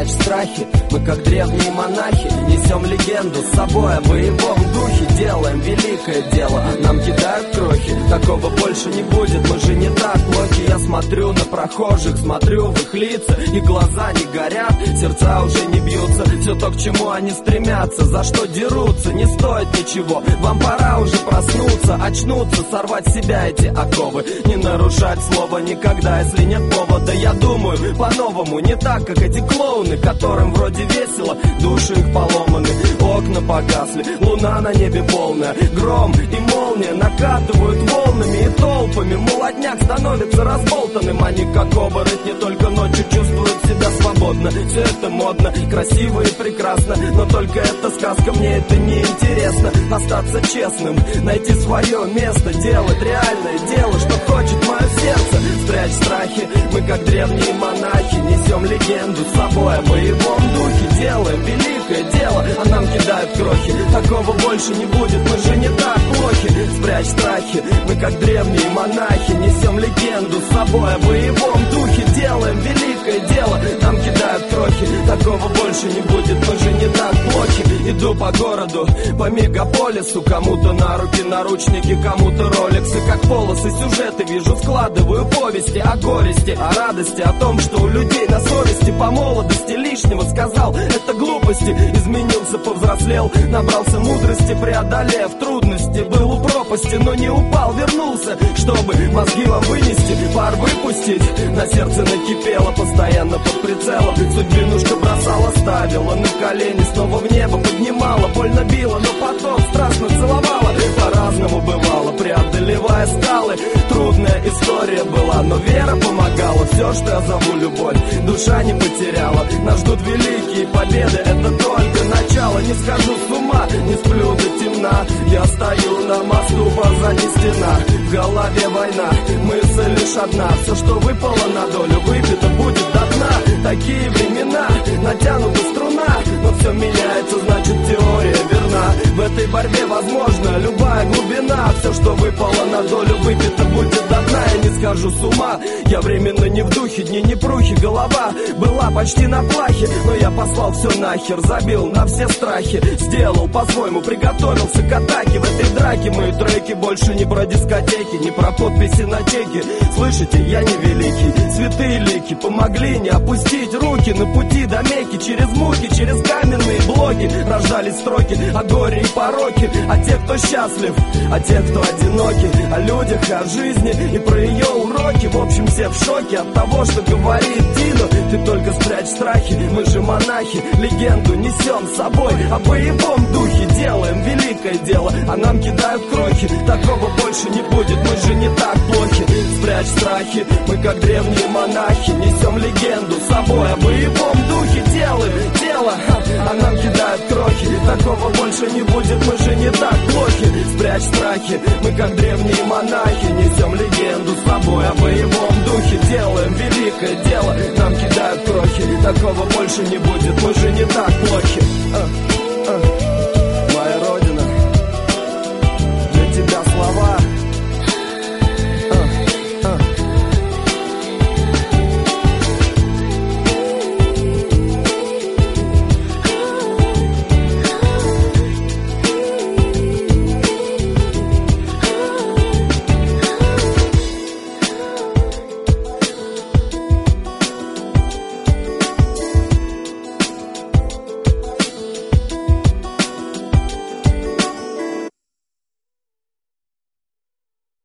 спрячь страхи. Мы как древние монахи несем легенду с собой о боевом духе. Делаем великое дело, а нам кидают крохи. Такого больше не будет, мы же не так плохи. Я смотрю на прохожих, смотрю в их лица, и глаза не горят, сердца уже не бьются. Все то, к чему они стремятся, за что дерутся, не стоит ничего. Вам пора уже проснуться, очнуться, сорвать с себя эти оковы. Не нарушать слово никогда, если нет повода. Я думаю по-новому, не так, как эти клоуны, которым вроде весело, души их поломаны. Окна погасли, луна на небе полная, гром и молния накатывают волнами и толпами. Молодняк становится разболтанным, они как оборотни, только ночью чувствуют себя свободно. Все это модно, красиво и прекрасно, но только это сказка, мне это не интересно. Остаться честным, найти свое место, делать реальное дело, что хочет мое сердце. Спрячь страхи, мы как древние монахи несем легенду с собой о боевом духе. Делаем великое дело, а нам кидают крохи. Такого больше не будет, мы же не так плохи. Спрячь страхи, мы как древние монахи несем легенду с собой о боевом духе. Делаем великое дело, нам кидают крохи. Такого больше не будет, мы же не так плохи. Иду по городу, по мегаполису, кому-то на руки наручники, кому-то роликсы. Как полосы сюжеты вижу, складываю повести о горести, о радости, о том, что у людей на совести. По молодости лишнего сказал, это глупости. Изменился, повзрослел, набрался мудрости, преодолев трудности. Был у пропасти, но не упал, вернулся, чтобы мозги вам вынести, пар выпустить. На сердце накипело, постоянно под прицелом. Судьбинушка бросала, ставила на колени, снова в небо поднимала. Больно била, но потом страстно целовала. По-разному бывало, преодолевая скалы. Трудная история была, но вера помогала. Все, что я зову любовь, душа не потеряла. Нас ждут великие победы, это только начало. Не схожу с ума, не сплю до темна. Я стою на мосту, позади стена. В голове война, мысль лишь одна. Все, что выпало на долю, выпито будет до дна. Такие времена, натянута струна, но все меняется, значит теория верна. В этой борьбе возможна любая глубина. Все, что выпало на долю, выпито будет до дна. Я не схожу с ума, я временно не в духе, дни не прухи. Голова была почти на плахе, но я послал все нахер, забил на все страхи. Сделал по-своему, приготовился к атаке. В этой драке мои треки больше не про дискотеки, не про подписи на чеки. Слышите, я не великий, святые лики помогли не опустить руки на пути до Мекки. Через муки, через каменные блоки рождались строки о горе и пороке, о тех, кто счастлив, о тех, кто одиноки, о людях, о жизни и про ее уроки. В общем, все в шоке от того, что говорит Дино. Ты только спрячь страхи, мы же монахи, легенду несем с собой о боевом духе. Делаем великое дело, а нам кидают крохи. Такого больше не будет, мы же не так плохи. Спрячь страхи, мы как древние монахи несем легенду с собой о боевом духе. Делаем дело, а нам кидают крохи. Такого больше не будет, мы же не так плохи. Спрячь страхи, мы как древние монахи несем легенду с собой о боевом духе. Делаем великое дело, нам кидают крохи. Такого больше не будет, мы же не так плохи.